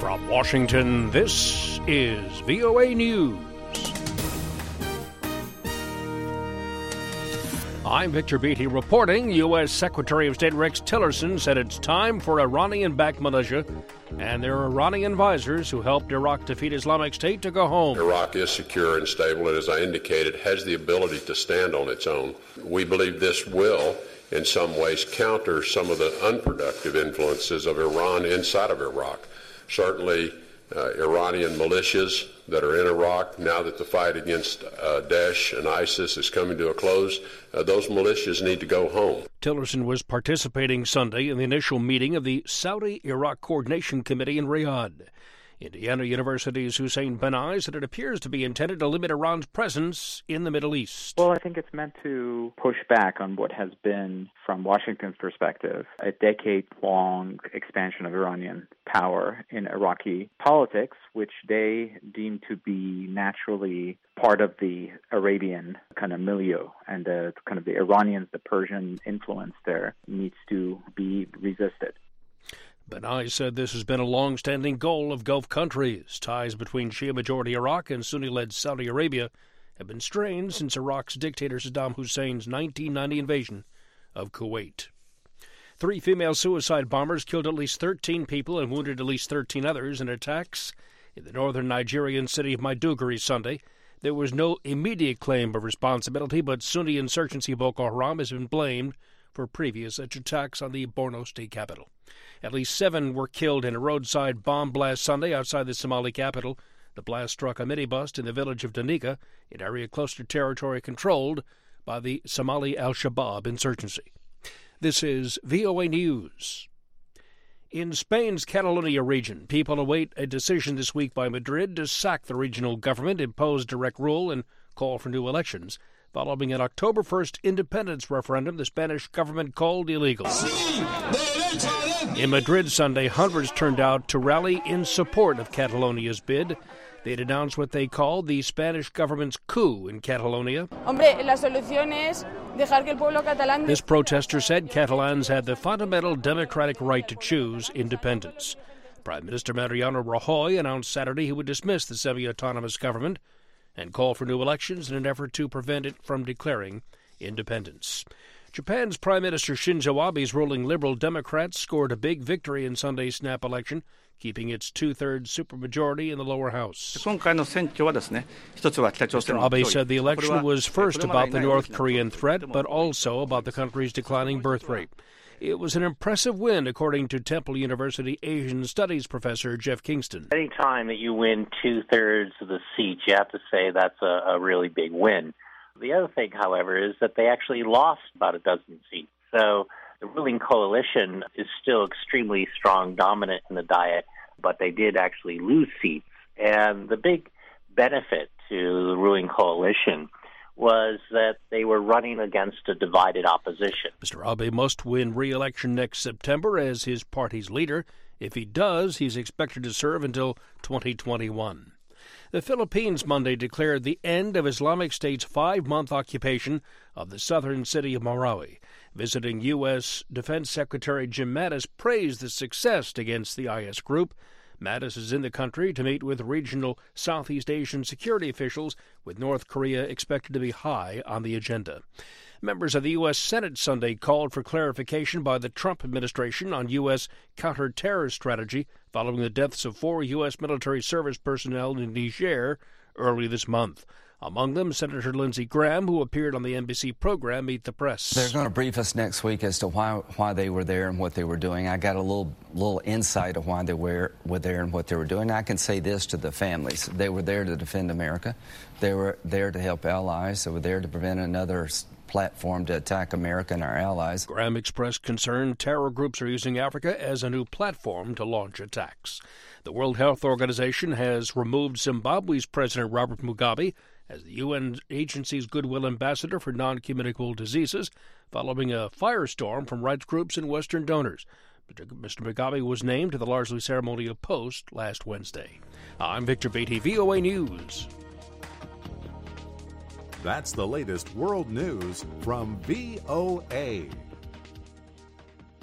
From Washington, this is VOA News. I'm Victor Beatty reporting. U.S. Secretary of State Rex Tillerson said it's time for Iranian-backed militia and their Iranian advisors who helped Iraq defeat Islamic State to go home. Iraq is secure and stable, and as I indicated, has the ability to stand on its own. We believe this will, in some ways, counter some of the unproductive influences of Iran inside of Iraq. Certainly, Iranian militias that are in Iraq, now that the fight against Daesh and ISIS is coming to a close, those militias need to go home. Tillerson was participating Sunday in the initial meeting of the Saudi-Iraq Coordination Committee in Riyadh. Indiana University's Hussein Banai said it appears to be intended to limit Iran's presence in the Middle East. Well, I think it's meant to push back on what has been, from Washington's perspective, a decade-long expansion of Iranian power in Iraqi politics, which they deem to be naturally part of the Arabian kind of milieu, and the kind of the Iranians, the Persian influence there needs to be resisted. Banai said this has been a long-standing goal of Gulf countries. Ties between Shia-majority Iraq and Sunni-led Saudi Arabia have been strained since Iraq's dictator Saddam Hussein's 1990 invasion of Kuwait. 3 female suicide bombers killed at least 13 people and wounded at least 13 others in attacks in the northern Nigerian city of Maiduguri Sunday. There was no immediate claim of responsibility, but Sunni insurgency Boko Haram has been blamed for previous attacks on the Borno state capital. At least 7 were killed in a roadside bomb blast Sunday outside the Somali capital. The blast struck a minibus in the village of Danica, an area close to territory controlled by the Somali al-Shabaab insurgency. This is VOA News. In Spain's Catalonia region, people await a decision this week by Madrid to sack the regional government, impose direct rule, and call for new elections, following an October 1st independence referendum the Spanish government called illegal. In Madrid Sunday, hundreds turned out to rally in support of Catalonia's bid. They'd announced what they called the Spanish government's coup in Catalonia. This protester said Catalans had the fundamental democratic right to choose independence. Prime Minister Mariano Rajoy announced Saturday he would dismiss the semi-autonomous government and call for new elections in an effort to prevent it from declaring independence. Japan's Prime Minister Shinzo Abe's ruling Liberal Democrats scored a big victory in Sunday's snap election, keeping its 2/3 supermajority in the lower house. Mr. Abe said the election was first about the North Korean threat, but also about the country's declining birth rate. It was an impressive win, according to Temple University Asian Studies professor Jeff Kingston. Any time that you win 2/3 of the seats, you have to say that's a really big win. The other thing, however, is that they actually lost about a dozen seats. So the ruling coalition is still extremely strong, dominant in the Diet, but they did actually lose seats. And the big benefit to the ruling coalition was that they were running against a divided opposition. Mr. Abe must win re-election next September as his party's leader. If he does, he's expected to serve until 2021. The Philippines Monday declared the end of Islamic State's 5-month occupation of the southern city of Marawi. Visiting U.S. Defense Secretary Jim Mattis praised the success against the IS group. Mattis is in the country to meet with regional Southeast Asian security officials, with North Korea expected to be high on the agenda. Members of the U.S. Senate Sunday called for clarification by the Trump administration on U.S. counter-terror strategy following the deaths of 4 U.S. military service personnel in Niger early this month. Among them, Senator Lindsey Graham, who appeared on the NBC program Meet the Press. They're going to brief us next week as to why they were there and what they were doing. I got a little insight of why they were there and what they were doing. I can say this to the families. They were there to defend America. They were there to help allies. They were there to prevent another platform to attack America and our allies. Graham expressed concern terror groups are using Africa as a new platform to launch attacks. The World Health Organization has removed Zimbabwe's President Robert Mugabe as the UN agency's goodwill ambassador for non-communicable diseases following a firestorm from rights groups and Western donors. Mr. Mugabe was named to the largely ceremonial post last Wednesday. I'm Victor Beatty, VOA News. That's the latest world news from VOA.